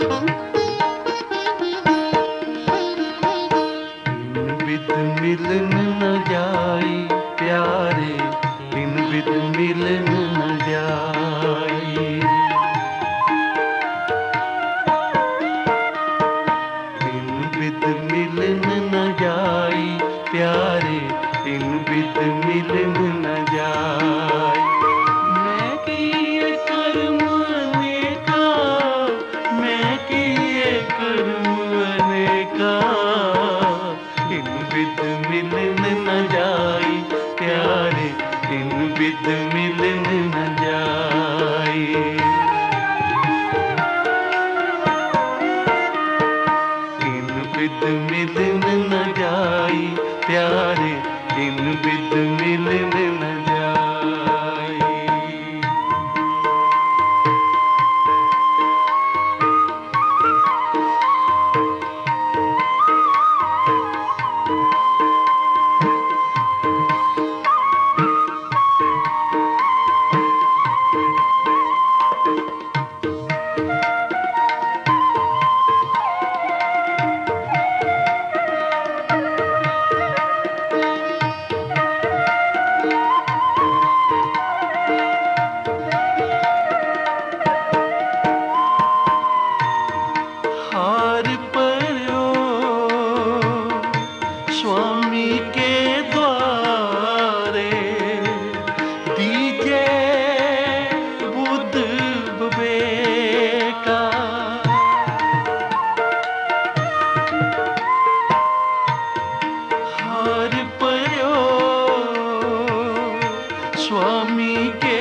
बिद मिलन न जाई प्यारे, बिन बिद मिलन न जाई। बिन बिद मिलन न जाई प्यारे, बिन बिद मिलन न जाई। मैं किए कर्म अनेका, मैं किए कर्म अनेका, इन बिद मिलन न जाई प्यारे, इन बिद मिलन न जाई। इन बिद मिलन न जाई प्यारे, इन बिद मिलन न जाई। हार पर्यो स्वामी के द्वारे, दीजे बुद्ध विवेका। हार पर्यो स्वामी के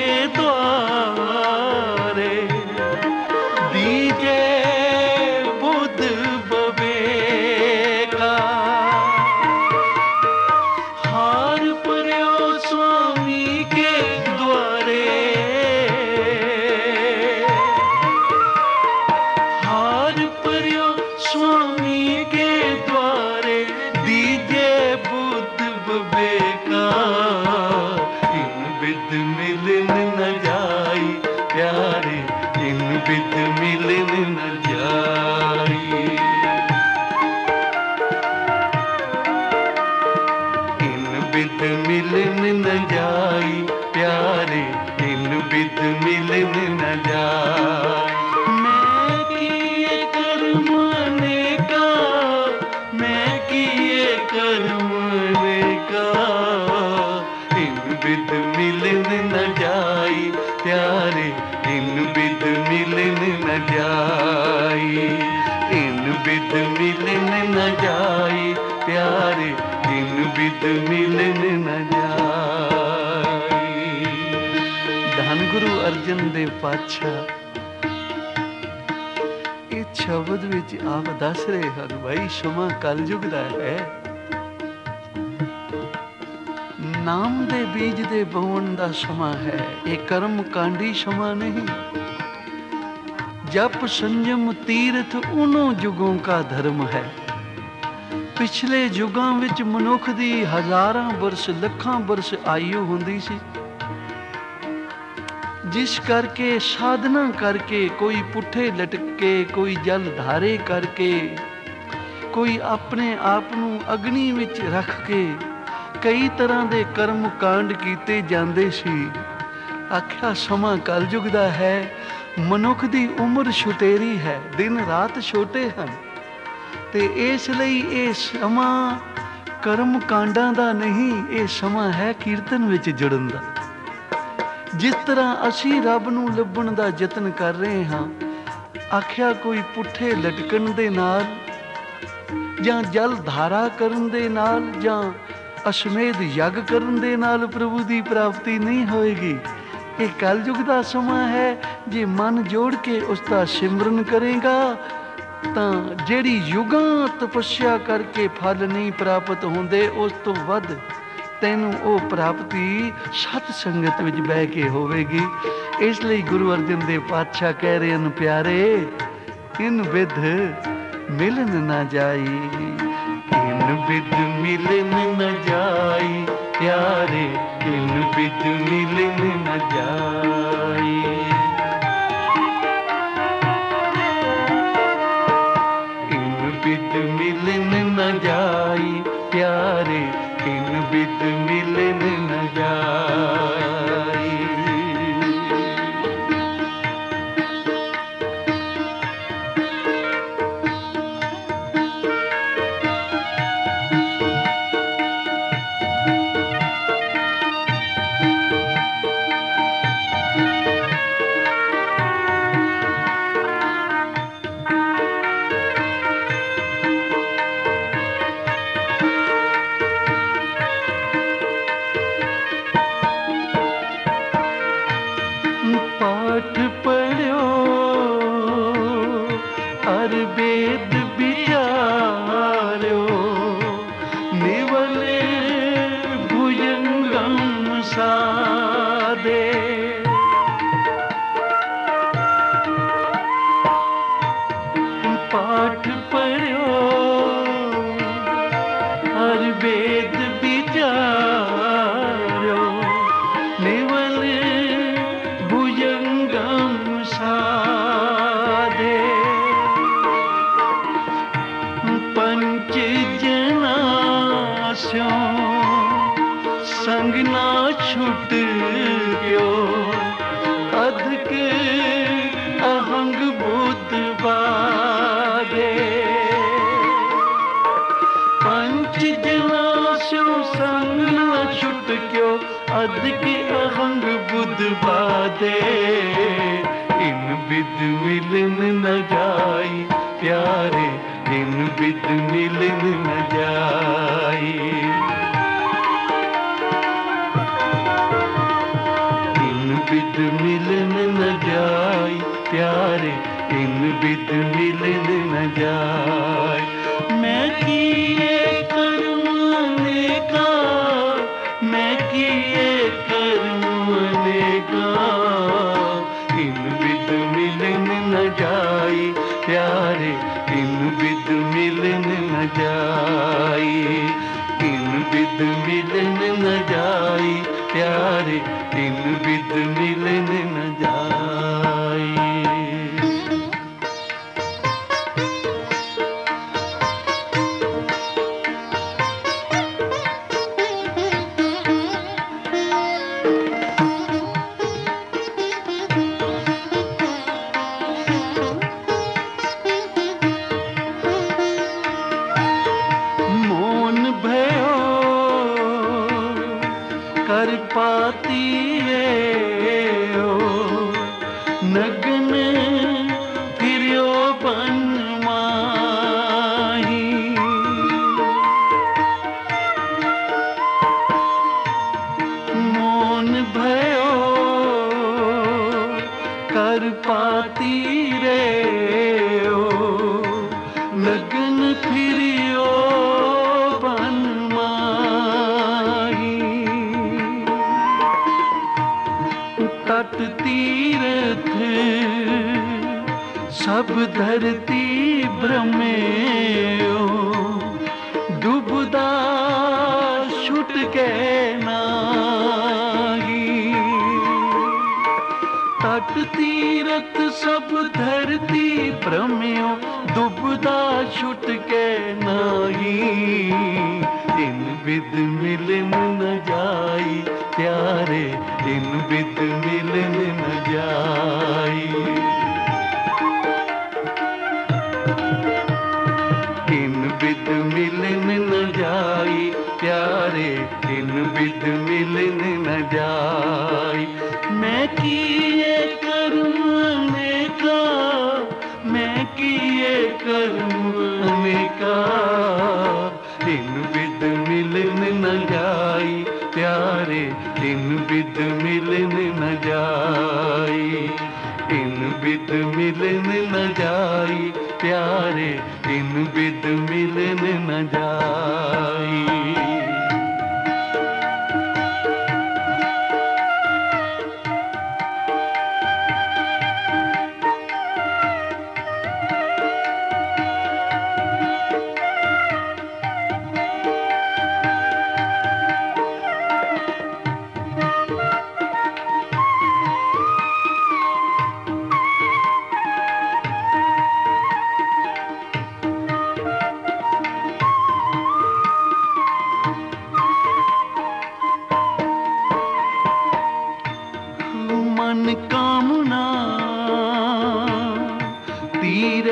द्वारे, दीजे बुद्ध विवेका। हार पर्यो स्वामी के द्वारे, हार पर्यो स्वामी के द्वारे, दीजे बुद्ध विवेका। इन बिद मिलन न जाई प्यारे, इन बिद मिलन न जाई। इन बिद मिलन न जाई प्यारे, इन बिद मिलन न जाई। मैं किए कर्म अनेका, मैं किए कर्म अनेका, इन बिद मिलन न जाई प्यारे, इन बिद मिलन न जाई। इन बिद मिलन न जाई प्यारे, इन बिद मिलन न जाई। धन गुरु अर्जन देव पातशाह ਇਹ ਸ਼ਬਦ ਵਿੱਚ ਆਪ ਦੱਸ ਰਹੇ ਹਨ, ਭਾਈ ਸਮਾਂ ਕਲਯੁਗ ਦਾ ਹੈ। ਨਾਮ ਦੇ ਬੀਜ ਦੇ ਬੋਣ ਦਾ ਸਮਾਂ ਹੈ, ਇਹ ਕਰਮ ਕਾਂਡੀ ਸਮਾਂ ਨਹੀਂ। ਜਪ ਸੰਜਮ ਤੀਰਥ ਉਨੋਂ ਯੁਗੋਂ ਕਾ ਧਰਮ ਹੈ। ਪਿਛਲੇ ਯੁਗਾਂ ਵਿੱਚ ਮਨੁੱਖ ਦੀ ਹਜ਼ਾਰਾਂ ਬਰਸ ਲੱਖਾਂ ਬਰਸ ਆਯੂ ਹੁੰਦੀ ਸੀ, ਜਿਸ ਕਰਕੇ ਸਾਧਨਾ ਕਰਕੇ, ਕੋਈ ਪੁੱਠੇ ਲਟਕੇ, ਕੋਈ ਜਲ ਧਾਰੇ ਕਰਕੇ, ਕੋਈ ਆਪਣੇ ਆਪ ਨੂੰ ਅਗਨੀ ਵਿੱਚ ਰੱਖ ਕੇ ਕਈ ਤਰ੍ਹਾਂ ਦੇ ਕਰਮ ਕਾਂਡ ਕੀਤੇ ਜਾਂਦੇ ਸੀ। ਆਖਿਆ ਸਮਾਂ ਕਲਯੁਗ ਦਾ ਹੈ। ਮਨੁੱਖ ਦੀ ਉਮਰ ਛੁਟੇਰੀ ਹੈ, ਦਿਨ ਰਾਤ ਛੋਟੇ ਹਨ, ਤੇ ਇਸ ਲਈ ਇਹ ਸਮਾਂ ਕਰਮ ਕਾਂਡਾਂ ਦਾ ਨਹੀਂ, ਇਹ ਸਮਾਂ ਹੈ ਕੀਰਤਨ ਵਿੱਚ ਜੁੜਨ ਦਾ। ਜਿਸ ਤਰ੍ਹਾਂ ਅਸੀਂ ਰੱਬ ਨੂੰ ਲੱਭਣ ਦਾ ਯਤਨ ਕਰ ਰਹੇ ਹਾਂ, ਆਖਿਆ ਕੋਈ ਪੁੱਠੇ ਲਟਕਣ ਦੇ ਨਾਲ ਜਾਂ ਜਲ ਧਾਰਾ ਕਰਨ ਦੇ ਨਾਲ ਜਾਂ ਅਸ਼ਮੇਧ ਯੱਗ ਕਰਨ ਦੇ ਨਾਲ ਪ੍ਰਭੂ ਦੀ ਪ੍ਰਾਪਤੀ ਨਹੀਂ ਹੋਏਗੀ। ਇਹ ਕਲਯੁਗ ਦਾ ਸਮਾਂ ਹੈ। ਜੇ ਮਨ ਜੋੜ ਕੇ ਉਸ ਦਾ ਸਿਮਰਨ ਕਰੇਗਾ ਤਾਂ ਜਿਹੜੀ ਯੁਗਾਂ ਤਪੱਸਿਆ ਕਰਕੇ ਫਲ ਨਹੀਂ ਪ੍ਰਾਪਤ ਹੁੰਦੇ, ਉਸ ਤੋਂ ਵੱਧ ਤੈਨੂੰ ਉਹ ਪ੍ਰਾਪਤੀ ਸਤ ਸੰਗਤ ਵਿੱਚ ਬਹਿ ਕੇ ਹੋਵੇਗੀ। ਇਸ ਲਈ ਗੁਰੂ ਅਰਜਨ ਦੇਵ ਪਾਤਸ਼ਾਹ ਕਹਿ ਰਹੇ ਹਨ, ਪਿਆਰੇ ਇਨ ਵਿਧ ਮਿਲਨ ਨਾ ਜਾਈ, ਇਨ ਵਿਧ ਮਿਲਨ ਨਾ ਜਾਈ, ਪਿਆਰੇ ਇਨ ਵਿਧ ਮਿਲਨ ਨਾ ਜਾਈ। बिद मिलन न जाई प्यारे, इन बिद मिलन न जाई। पाठ पढ़ो हर वेद विचारो, निवले भुजंगम साधे। पाठ पढ़ो हर वेद विचारो, निवले साधे। पंच जनास्यों संग ना छुट गयो, अधक अहंग बुद्ध बाधे। पंच जनास्यों संग ना छुट गयो, अधक अहंग बुद्ध बाधे। इन बिद मिलन न जाई प्यारे, इन बिद मिलन न जाई। इन बिद मिलन न जाई प्यारे, इन बिद मिलन न जाई। मैं किए कर्म अनेका, मैं किए कर्म अनेका, इन बिद मिलन न जाई प्यारे, इन बिद मिलन न जाई। इन बिद मिलन न जाई प्यारे, इन बिद मिलन न जाई। कर पाती ओ नगन फिरियो बन माही। मौन भयो कर पाती रे ओ नगन फिरियो बन तट तीरथ सब धरती भ्रमेओ, डूबदा छुट के नाही। तट तीरथ सब धरती भ्रमेओ, डूबदा छुट के नाही। इन बिद मिलन न जाई प्यारे, इन बिद मिलन न जाई। इन बिद मिलन न जाई प्यारे, इन बिद मिलन न जाई। मैं किए कर्म अनेका, मैं किए कर्म अनेका, इन बिद मिलन न जाई प्यारे, इन बिद मिलन न जाई। इन बिद मिलन न जाई प्यारे, इन बिद मिलन न जाई।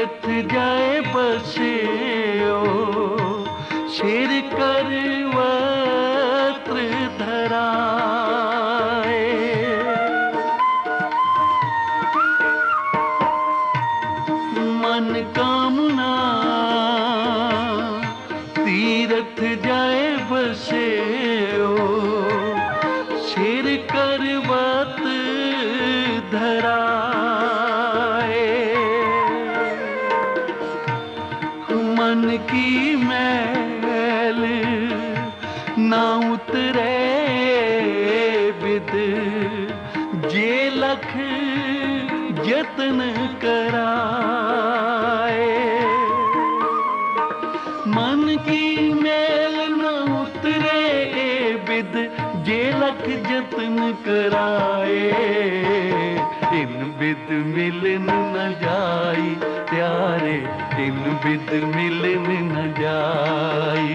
तीरथ जाए बसे शेर कर वस्त्र धराए। मन कामना तीरथ जाए बसे शेर कर वस्त्र धराए। मन की मैल ना उतरे बिद जे लख जतन कराए। मन की मैल ना उतरे बिद जे लख जतन कराए। इन बिद मिलन न जाई प्यारे, इन बिद मिलन न जाई।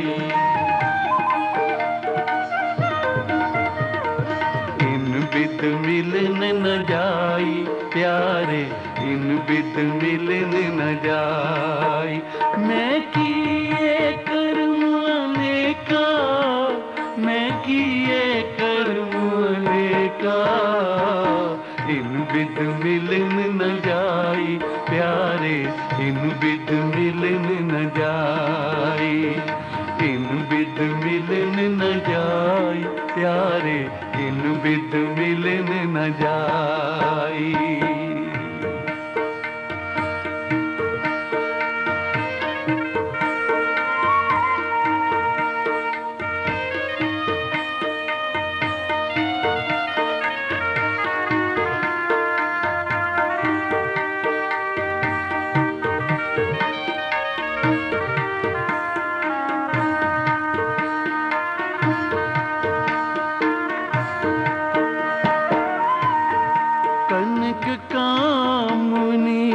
इन बिद मिलन न जाई प्यारे, इन बिद मिलन न जाई। मैं किए कर्म अनेका, मैं किए कर्म अनेका, इन बिद मिलन न जाई प्यारे, इन बिद मिलन न जाई। इन बिद मिलन न जाई प्यारे, इन बिद मिलन न जाई। कनक कामनी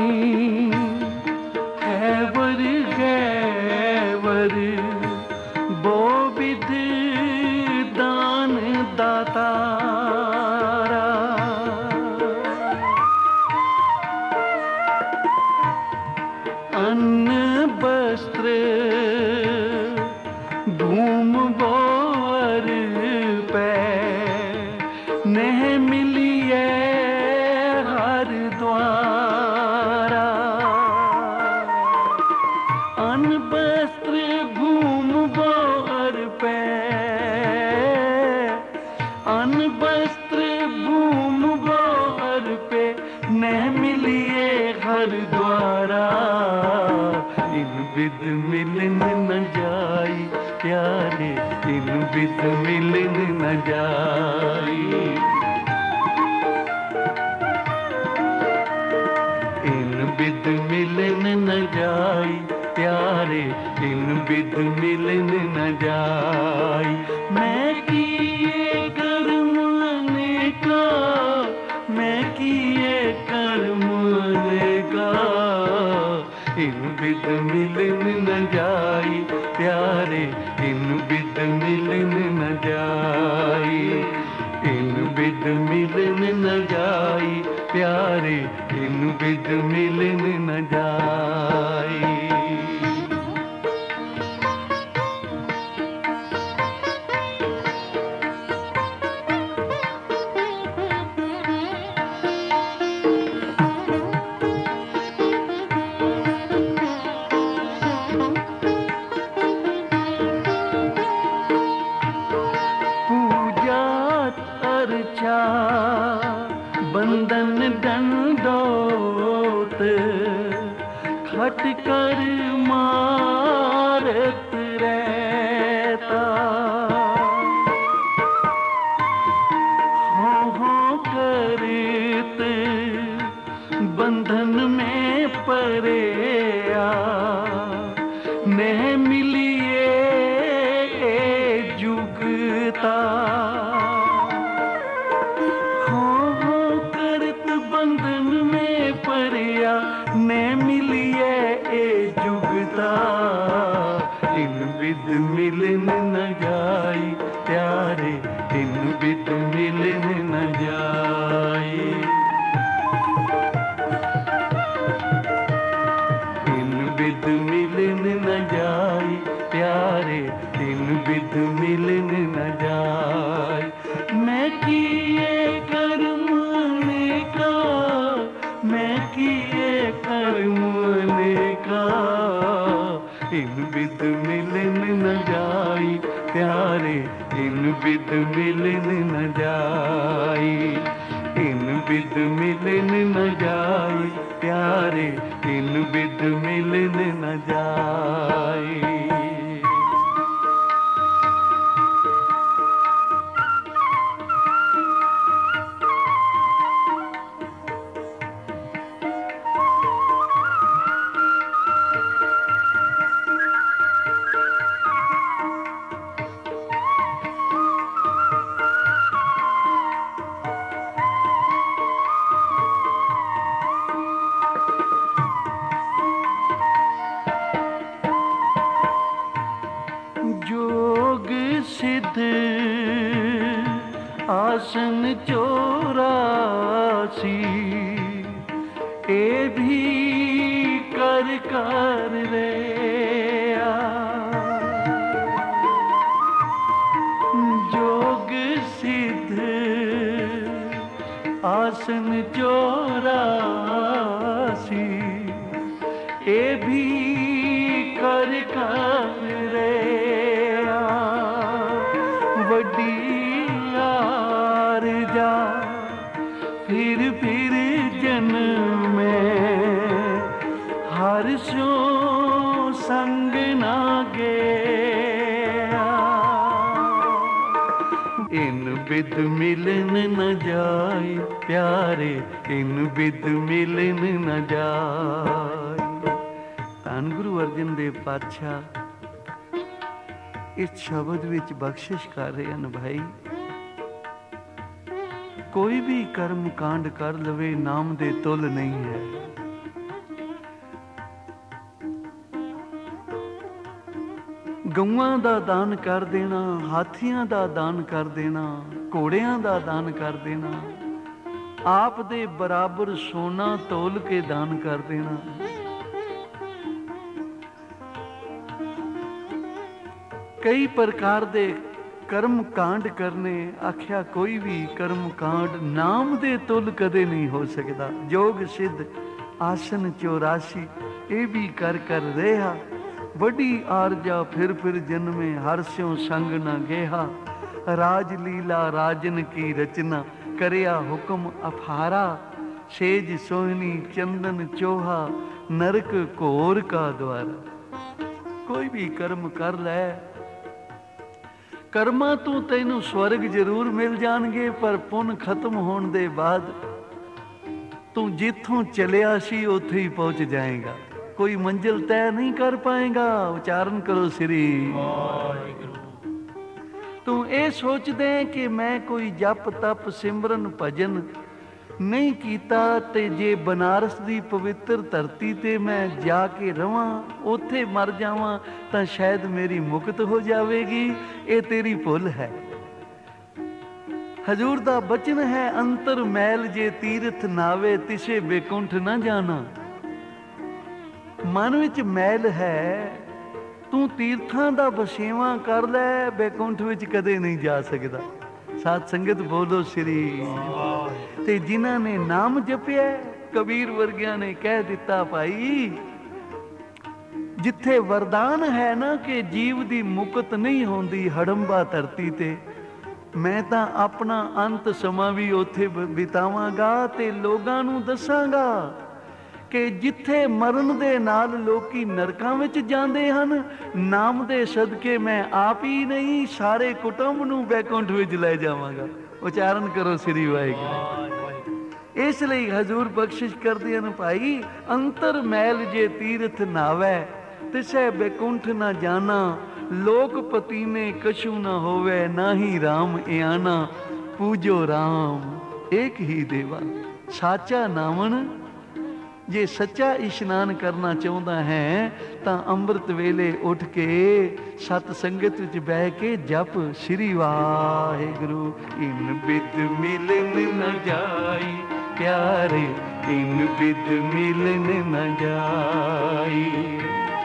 हैवर गैवर बो विध दान दातारा। अन्न वस्त्र धूम बोर पे नह मिलिए हर द्वारा। अन्न वस्त्र भूम बोर पे, अन्न वस्त्र भूम बोर पे नह मिलिए हर द्वारा। इन बिद मिलन न जाई प्यारे, इन बिद मिलन न जाई। इन बिद मिलन न जाई प्यारे, इन बिद मिलन न जाई। मैं किए कर्म अनेका, मैं किए कर्म अनेका, इन बिद मिलन न जाई प्यारे, इन बिद मिलन न जाई। इन बिद मिलन न जाई प्यारे, इन बिद मिलन न जाई। अर्चा बंदन दंडोत खट कर मारत रहता। हो करत बंधन में परेया नह मिलिए जुगता। बंधन में परिया ने मिलिए ए जुगता। इन बिद मिलन न जाई प्यारे, इन बिद मिलन न जाई। बिद मिलन न जाई प्यारे, इन बिद मिलन न जाई। मैं किए कर्म का, मैं किए कर्म का, इन बिद मिलन न जाई प्यारे, इन बिद मिलन न जाई। इन बिद मिलन न जाई प्यारे, इन बिद मिलन न जाई। जोग सिद्ध आसन 84 ए भी कर कर रे जोग सिद्ध आसन 84 ए भी कर कर रे जा फिर जन्म में हर सो संग ना गया। इन बिद मिलन न जाए प्यारे, इन बिद मिलन न जाए। धन गुरु अर्जन देव पातशाह इस शब्द विच बख्शिश कर रहे हैं भाई, कोई भी कर्म कांड कर लवे नाम दे तुल नहीं है। गऊआं दा दान कर देना, हाथियां दा दान कर देना, घोड़ियां दा दान कर देना, आप दे बराबर सोना तोल के दान कर देना। कई प्रकार दे कर्म कांड करने, आख्या कोई भी कर्म कांड नाम दे तुल कदे नहीं हो सकता। जोग सिद्ध आसन 84 ये भी कर रेहा, बड़ी आरजा फिर जन्मे हर स्यों संग न गेहा। राज लीला राजन की रचना करया हुक्म अफारा, सेज सोहनी चंदन चोहा नरक घोर का द्वारा। कोई भी कर्म कर लै, ਕਰਮਾਂ ਤੋਂ ਤੈਨੂੰ ਸਵਰਗ ਜ਼ਰੂਰ ਮਿਲ ਜਾਣਗੇ, ਪਰ ਪੁੰਨ ਖਤਮ ਹੋਣ ਦੇ ਬਾਅਦ ਤੂੰ ਜਿੱਥੋਂ ਚਲਿਆ ਸੀ ਉੱਥੇ ਹੀ ਪਹੁੰਚ ਜਾਏਗਾ, ਕੋਈ ਮੰਜ਼ਿਲ ਤੈਅ ਨਹੀਂ ਕਰ ਪਾਏਗਾ। ਉਚਾਰਨ ਕਰੋ ਸ੍ਰੀ ਵਾਹਿਗੁਰੂ। ਤੂੰ ਇਹ ਸੋਚਦੇ ਕਿ ਮੈਂ ਕੋਈ ਜਪ ਤਪ ਸਿਮਰਨ ਭਜਨ नहीं कीता ते जे बनारस दी पवित्र धरती ते मैं जाके रवां, उत्थे मर जावां तां शायद मेरी मुक्त हो जावेगी। ये तेरी भुल है। हजूर दा बचन है, अंतर मैल जे तीरथ नावे तिसे बेकुंठ ना जाना। मन विच मैल है, तू तीर्थां दा बसेवा कर लै, बेकुंठ विच कदे नहीं जा सकदा। साध संगत बोलो श्री। ते जिन्हां ने नाम जपिया, कबीर वर्गिया ने कह दिता भाई, जिथे वरदान है ना कि जीव दी मुकत नहीं होंदी हड़ंबा धरती ते, मैं तां अपना अंत समा भी उत्थे बितावांगा ते लोगां नूं दसांगा कि जिथे मरण दे नाल लोकी नरकां विच जांदे हन, नाम दे सदके मैं आप ही नहीं सारे कुटुंब नूं बैकुंठ विच ले जावांगा। उचारण करो श्री वाहिगुरू। इसलिए हजूर बख्शिश करदे हन भाई, अंतर मैल जे तीरथ नावै तिसै बैकुंठ न जाना। लोकपति ने कछु न होवे, नाही राम इयाना। पूजो राम एक ही देवा साचा नामन। जे सच्चा इशनान करना चाहता है तो अंमृत वेले उठ के सत संगत विच बह के जप श्री वाहिगुरू। इन बिद मिलन न जाई प्यारे, इन बिद मिलन न जाई।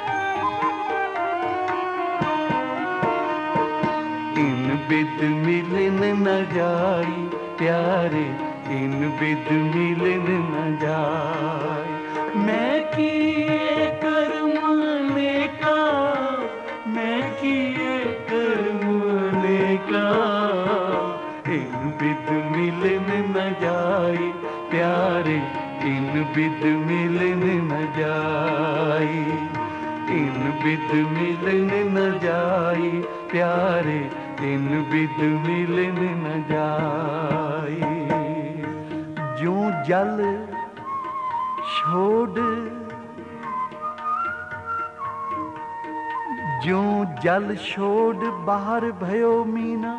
बिद मिलन न जाई प्यारे, इन बिद मिलन न जाए। मैं किए कर्म अनेका, मैं किए कर्म अनेका, इन बिद मिलन न जाए प्यारे, इन बिद मिलन न जाए, इन बिद मिलन न जाए प्यारे, इन बिद मिलन न जाए। ज्यों जल छोड़, ज्यों जल छोड़ बाहर भयो मीना,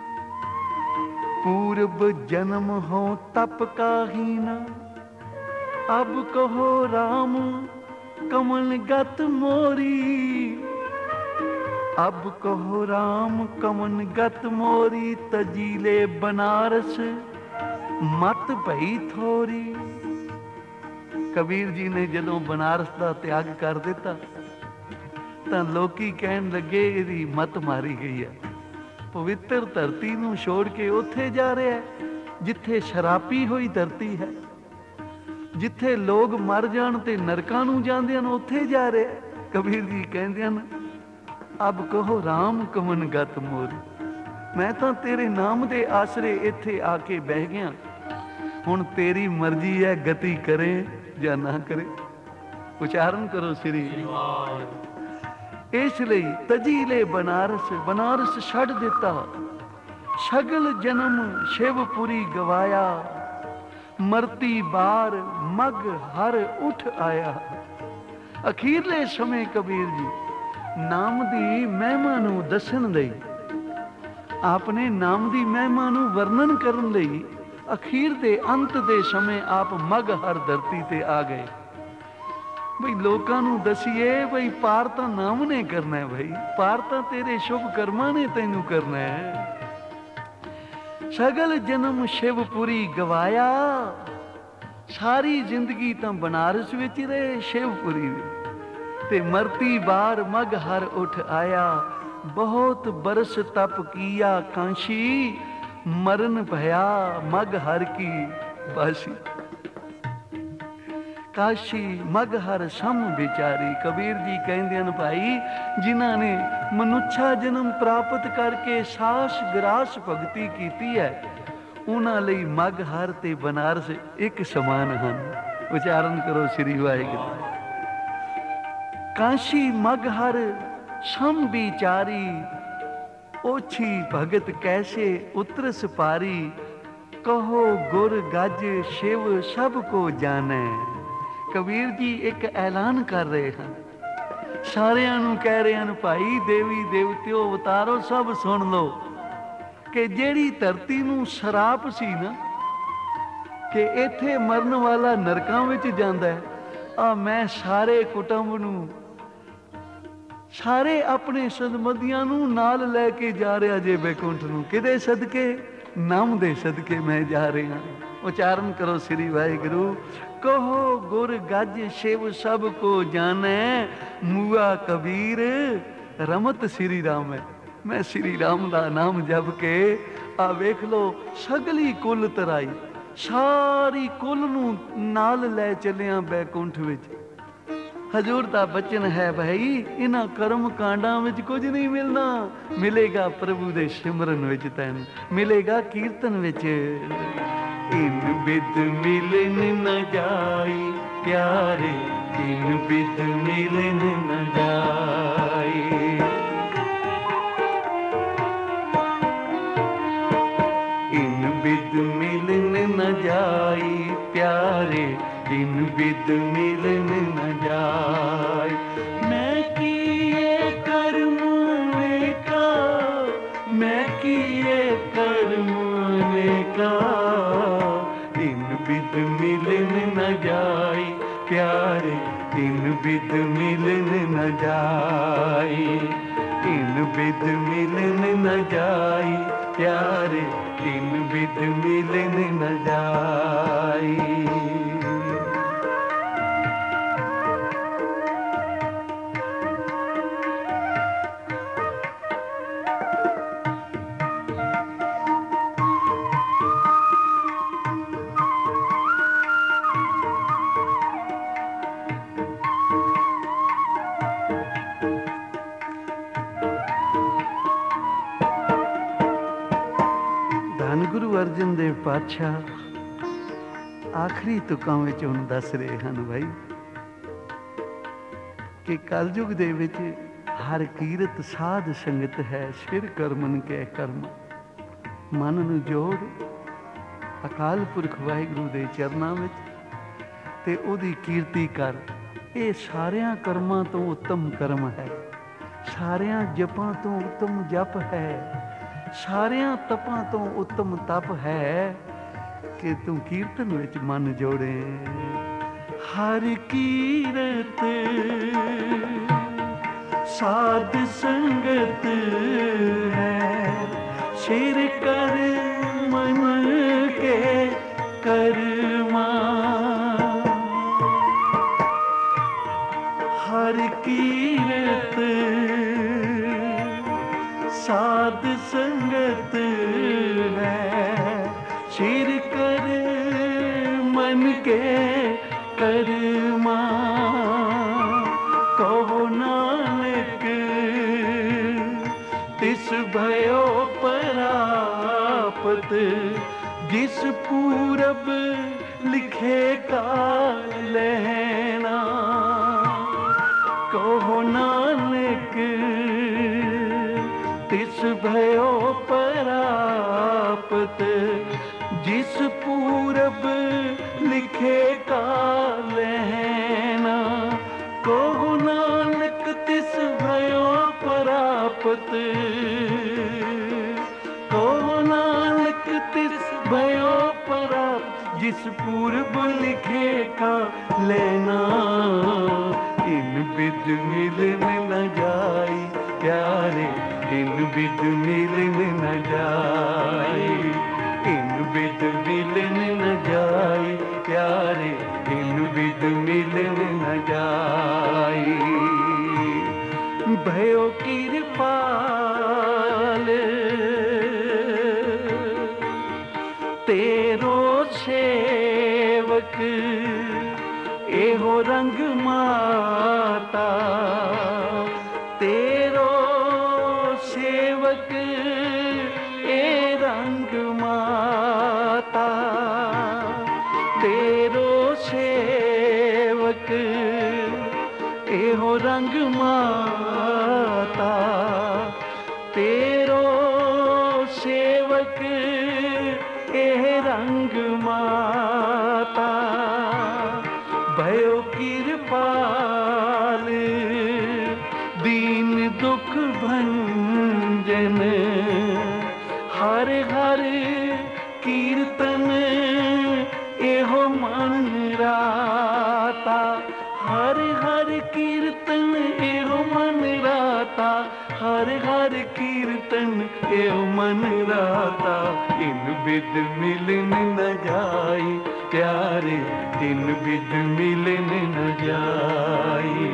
पूर्व जन्म हो तप का हीना। अब कहो राम कमल गत मोरी, अब कहो राम कमन गत मोरी, तजीले बनारस मत भई थोरी। कबीर जी ने जदों बनारस का त्याग कर दिता ਤਾਂ ਲੋਕੀ ਕਹਿਣ ਲੱਗੇ ਇਹਦੀ ਮਤ ਮਾਰੀ ਗਈ ਹੈ। ਪਵਿੱਤਰ ਧਰਤੀ ਨੂੰ ਛੋੜ ਕੇ ਉੱਥੇ ਜਾ ਰਿਹਾ ਹੈ ਜਿੱਥੇ ਸ਼ਰਾਪੀ ਹੋਈ ਧਰਤੀ ਹੈ, ਜਿੱਥੇ ਲੋਕ ਮਰ ਜਾਣ ਤੇ ਨਰਕਾਂ ਨੂੰ ਜਾਂਦੇ ਹਨ, ਉੱਥੇ ਜਾ ਰਿਹਾ ਹੈ। ਕਬੀਰ ਜੀ ਕਹਿੰਦੇ ਹਨ ਅਬ ਕਹੋ ਰਾਮ ਕਮਨ ਗਤ ਮੋਰੀ, ਮੈਂ ਤਾਂ ਤੇਰੇ ਨਾਮ ਦੇ ਆਸਰੇ ਇੱਥੇ ਆ ਕੇ ਬਹਿ ਗਿਆ, ਹੁਣ ਤੇਰੀ ਮਰਜ਼ੀ ਹੈ ਗਤੀ ਕਰੇ ਜਾਂ ਨਾ ਕਰੇ। ਉਚਾਰਨ ਕਰੋ ਸ੍ਰੀ ਵਾਹਿਗੁਰੂ। ਇਸ ਲਈ ਤਜੀਲੇ ਬਨਾਰਸ, ਬਨਾਰਸ ਛੱਡ ਦਿੱਤਾ, ਛਗਲ ਜਨਮ ਸ਼ਿਵਪੁਰੀ ਗਵਾਇਆ, ਮਰਤੀ ਬਾਰ ਮਗ ਹਰ ਉੱਠ ਆਇਆ। ਅਖੀਰਲੇ ਸਮੇਂ ਕਬੀਰ ਜੀ ਨਾਮ ਦੀ ਮਹਿਮਾ ਨੂੰ ਦੱਸਣ ਲਈ, ਆਪਨੇ ਨਾਮ ਦੀ ਮਹਿਮਾ ਨੂੰ ਵਰਣਨ ਕਰਨ ਲਈ ਅਖੀਰ ਦੇ ਅੰਤ ਦੇ ਸਮੇਂ ਆਪ ਮਗ ਹਰ ਧਰਤੀ ਤੇ ਆ ਗਏ। ਬਈ ਲੋਕਾਂ ਨੂੰ ਦਸੀਏ ਬਈ ਪਾਰ ਤਾਂ ਨਾਮ ਨੇ ਕਰਨਾ ਹੈ, ਬਈ ਪਾਰ ਤਾਂ ਤੇਰੇ ਸ਼ੁਭ ਕਰਮਾਂ ਨੇ ਤੈਨੂੰ ਕਰਨਾ ਹੈ। ਸਗਲ ਜਨਮ ਸ਼ਿਵਪੁਰੀ ਗਵਾਇਆ, ਸਾਰੀ ਜ਼ਿੰਦਗੀ ਤਾਂ ਬਨਾਰਸ ਵਿੱਚ ਰਹੇ ਸ਼ਿਵਪੁਰੀ ਵਿੱਚ, ਤੇ ਮਰਤੀ ਬਾਰ ਮਗ ਹਰ ਉੱਠ ਆਇਆ। ਬਹੁਤ ਬਰਸ ਤਪ ਕੀਆ ਕਾਂਸ਼ੀ, ਮਰਨ ਭਇਆ ਮਗ ਹਰ ਕੀ ਬਾਸੀ। ਕਾਸ਼ੀ ਮਗ ਹਰ ਸਮ ਵਿਚਾਰੀ। ਕਬੀਰ ਜੀ ਕਹਿੰਦੇ ਹਨ ਭਾਈ ਜਿਨ੍ਹਾਂ ਨੇ ਮਨੁੱਛਾ ਜਨਮ ਪ੍ਰਾਪਤ ਕਰਕੇ ਸਾਸ ਗਰਾਸ ਭਗਤੀ ਕੀਤੀ ਹੈ, ਉਹਨਾਂ ਲਈ ਮਗ ਹਰ ਤੇ ਬਨਾਰਸ ਇੱਕ ਸਮਾਨ ਹਨ। ਉਚਾਰਨ ਕਰੋ ਸ੍ਰੀ ਵਾਹਿਗੁਰੂ। ਕਾਸ਼ੀ ਮਗ ਹਰ ਸਮ ਵਿਚਾਰੀ, ओछी भगत कैसे उतरस पारी। कहो गुर गज शिव सब को जाने। कबीर जी एक ऐलान कर रहे हैं, सारिਆਂ ਨੂੰ ਕਹਿ ਰਹੇ ਹਨ ਭਾਈ ਦੇਵੀ ਦੇਵਤਿਓ ਅਵਤਾਰੋ ਸਭ ਸੁਣ ਲਓ ਕਿ ਜਿਹੜੀ ਧਰਤੀ ਨੂੰ ਸ਼ਰਾਪ ਸੀ ਨਾ ਕਿ ਇੱਥੇ ਮਰਨ ਵਾਲਾ ਨਰਕਾਂ ਵਿੱਚ ਜਾਂਦਾ ਹੈ, ਆ ਮੈਂ ਸਾਰੇ ਕੁਟੁੰਬ ਨੂੰ ਸਾਰੇ ਆਪਣੇ ਸਦਮਦੀਆਂ ਨੂੰ ਨਾਲ ਲੈ ਕੇ ਜਾ ਰਿਹਾ ਜੇ ਬੈਕੁੰਠ ਨੂੰ। ਕਿਹਦੇ ਸਦਕੇ? ਨਾਮ ਦੇ ਸਦਕੇ ਮੈਂ ਜਾ ਰਿਹਾ। ਉਚਾਰਨ ਕਰੋ ਸ੍ਰੀ ਵਾਹਿਗੁਰੂ। ਕਹੋ ਗੁਰ ਗੱਜ ਸ਼ਿਵ ਸਭ ਕੋ ਜਾਣੈ, ਮੂਆ ਕਬੀਰ ਰਮਤ ਸ੍ਰੀ ਰਾਮ ਹੈ। ਮੈਂ ਸ੍ਰੀ ਰਾਮ ਦਾ ਨਾਮ ਜਪ ਕੇ ਆ ਵੇਖ ਲੋ ਸਗਲੀ ਕੁੱਲ ਤਰਾਈ, ਸਾਰੀ ਕੁੱਲ ਨੂੰ ਨਾਲ ਲੈ ਚੱਲਿਆ ਬੈਕੁੰਠ ਵਿੱਚ। ਹਜ਼ੂਰ ਦਾ ਬਚਨ ਹੈ ਭਾਈ ਇਹਨਾਂ ਕਰਮ ਕਾਂਡਾਂ ਵਿੱਚ ਕੁਝ ਨਹੀਂ ਮਿਲਣਾ, ਮਿਲੇਗਾ ਪ੍ਰਭੂ ਦੇ ਸਿਮਰਨ ਵਿੱਚ, ਤੈਨੂੰ ਮਿਲੇਗਾ ਕੀਰਤਨ ਵਿੱਚ। ਇਨ ਬਿਦ ਮਿਲਨ ਨ ਜਾਈ ਪਿਆਰੇ, ਇਨ ਬਿਦ ਮਿਲਨ ਨ ਜਾਈ। ਇਨ ਬਿਦ ਮਿਲਨ ਨ ਜਾਈ ਪਿਆਰੇ, ਇਨ ਬਿਦ ਮਿਲਨ ਨ ਜਾਏ। ਮੈਂ ਕੀਏ ਕਰਮ ਅਨੇਕਾ, ਮੈਂ ਕੀਏ ਕਰਮ ਅਨੇਕਾ, ਇਨ ਬਿਦ ਮਿਲਨ ਨ ਜਾਏ ਪਿਆਰੇ, ਇਨ ਬਿਦ ਮਿਲਨ ਨ ਜਾਏ। ਇਨ ਬਿਦ ਮਿਲਨ ਨ ਜਾਏ ਪਿਆਰੇ, ਇਨ ਬਿਦ ਮਿਲਨ ਨ ਜਾਏ। अर्जन देव पातशाह आखिरी तुਕਾਂ ਵਿੱਚ ਹੁਣ ਦੱਸ ਰਹੇ ਹਨ ਭਾਈ कि कलयुग ਦੇ ਵਿੱਚ हर कीरत साध संगत है सिर करमन के कर्म मन ਨੂੰ ਜੋੜ ਅਕਾਲ ਪੁਰਖ ਵਾਹਿਗੁਰੂ ਦੇ ਚਰਨਾਂ ਵਿੱਚ ਤੇ ਉਹਦੀ ਕੀਰਤੀ ਕਰ। ਇਹ ਸਾਰਿਆਂ ਕਰਮਾਂ ਤੋਂ ਉੱਤਮ ਕਰਮ ਹੈ, ਸਾਰਿਆਂ ਜਪਾਂ ਤੋਂ ਉੱਤਮ ਜਪ ਹੈ, ਸਾਰਿਆਂ ਤਪਾਂ ਤੋਂ ਉੱਤਮ ਤਪ ਹੈ ਕਿ ਤੂੰ ਕੀਰਤਨ ਵਿੱਚ ਮਨ ਜੋੜੇ। ਹਰ ਕੀਰਤ ਸਾਧ ਸੰਗਤ ਹੈ ਸਿਰ ਕਰ ਮਨ ਕੇ ਕਰਮਾ। हर कीरत साध संगत है सिर कर मन के कर्मा। कहो नानक तिस भयो परापत जिस पूरब लिखे काल लेना। कहो नानक तिस भयो परापत जिस पूरब लिखे काल लेना। कहो नानक तिस भयो परापत कहो नानक तिस भयो परापत जिस पूरब लिखे का लेना। इन बिद मिलन न जाई प्यारे इन बिद मिलन न जाई। इन बिद मिलन न जाई प्यारे इन बिद मिलन न जाई। भयो कृपाल तेरो सेवक एहो रंग माता। तेरो सेवक ए रंग माता। तेरो सेवक एहो रंग माता। तेरो सेवक ए रंग माता। भयो कृपाल दीन दुख भंजन हर हर कीर्तन एहो मन राता। हर हर कीर्तन एहो मन राता। हर हर कीर्तन एहो मन राता। इन बिद मिलन न जाई प्यारे इन बिद मिलन न जाई।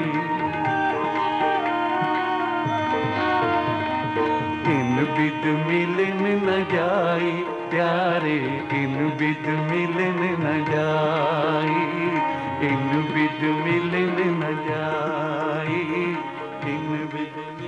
इन बिद मिलन न जाई प्यारे इन बिद मिलन न जाई। इन बिद मिलन न जाई इन बिद